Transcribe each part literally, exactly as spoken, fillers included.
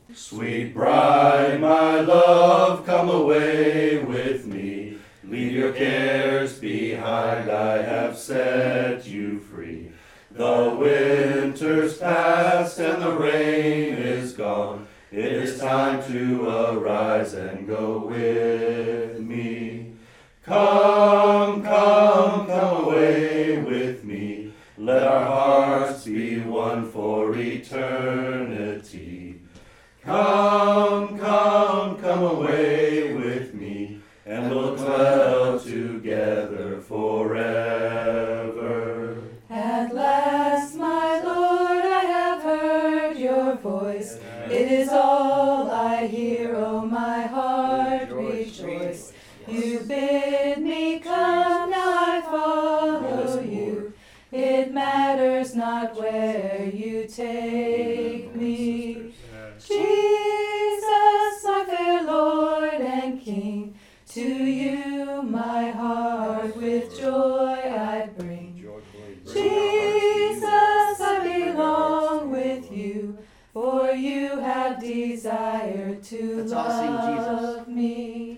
Sweet bride, my love, come away with me. Leave your cares behind, I have set you free. The winter's past and the rain is gone. It is time to arise and go with me. Come, come, come away with me. Let our hearts be one for eternity. Come, come, come away with me, and we'll dwell together forever. At last, my Lord, I have heard your voice. It is all I hear, oh my heart, rejoice. You bid me come, now I follow you. It matters not where you take me. Jesus, my fair Lord and King, to you my heart with joy I bring. Jesus, I belong with you, for you have desired to Let's all sing love me.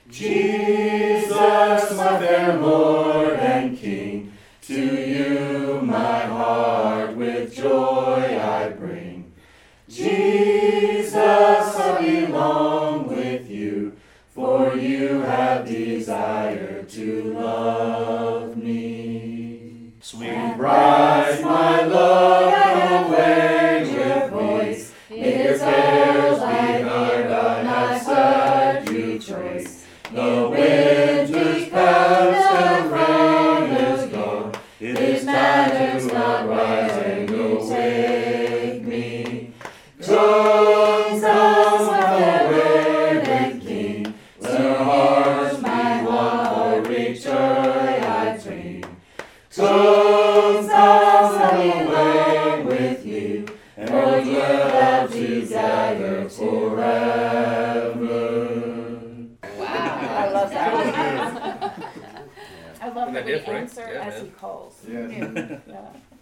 Jesus, my fair Lord and King, to you my heart with joy I bring. Jesus, I belong with you, for you have desired to love me. Sweet bride, my love, come away with me. Leave your cares behind, I have set you free. The winter's past and the rain is gone. It matters not where you take me. Come, come, away and King. Let our hearts be one for each joy I bring. Come, come, away with you, and we'll dwell together forever. I love that. I love Isn't that that we different? answer Yeah, as man. he calls. Yeah. Yeah.